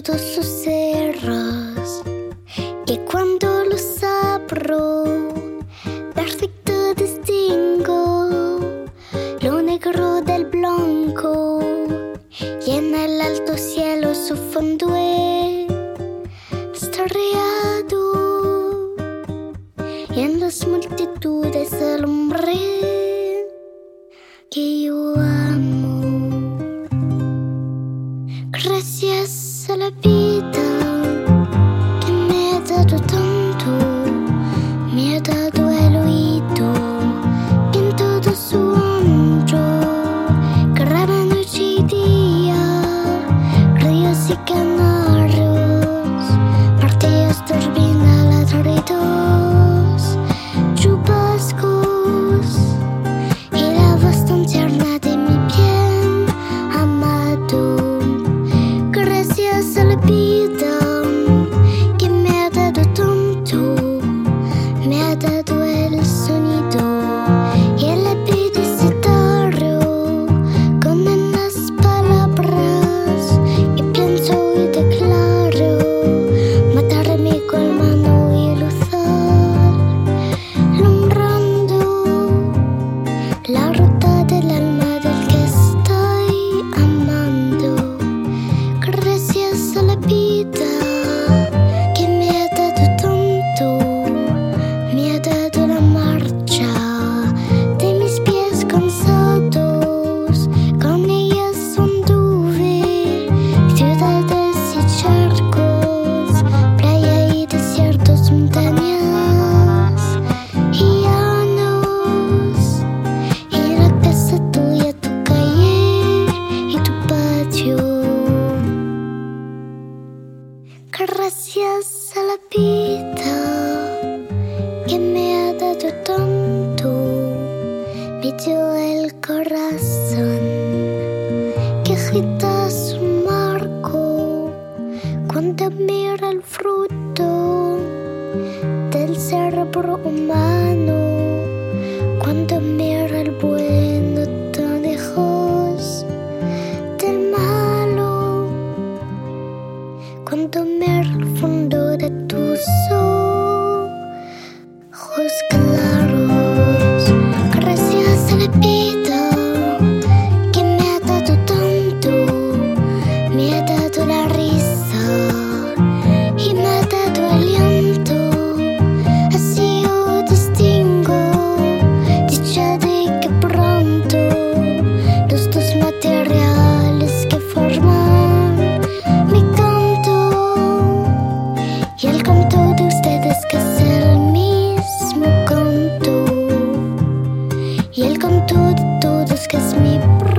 todos sus cerros, y cuando los abro, perfecto distingo lo negro del blanco, y en el alto cielo su fondo estrellado, y en las multitudes el hombre que yo amo. Gracias a la vida que me ha dado tanto, me ha dado el oído y en todo su ancho, graba noche y día, ríos y canarios, martillos, turbina, ladridos, chubascos y la voz tan tierna de mi bien amado. Gracias a la vida que me ha dado tanto, me ha dado el sonido y el abecedario con las palabras y pienso y declaro matarme con mano y luzar, alumbrando la ruta del alma del que estoy amando. Gracias a la vida que me ha dado tanto, me ha dado la marcha de mis pies cansados, con ellas anduve ciudades y charcos, playa y desiertos, montañas y llanos, y la casa tuya, tu calle y tu patio. Gracias a la vida que me ha dado tanto, me dio el corazón que agita su marco cuando mira el fruto del cerebro humano, cuando mira el bueno tan lejos del malo, cuando mira el fondo de tus ojos claros. Gracias a la vida que me ha dado tanto, me ha dado la risa y me ha dado aliento, así yo distingo dicha de que pronto los dos materiales que forman mi canto y el canto de ustedes que es el mismo canto y el canto de todos que es mi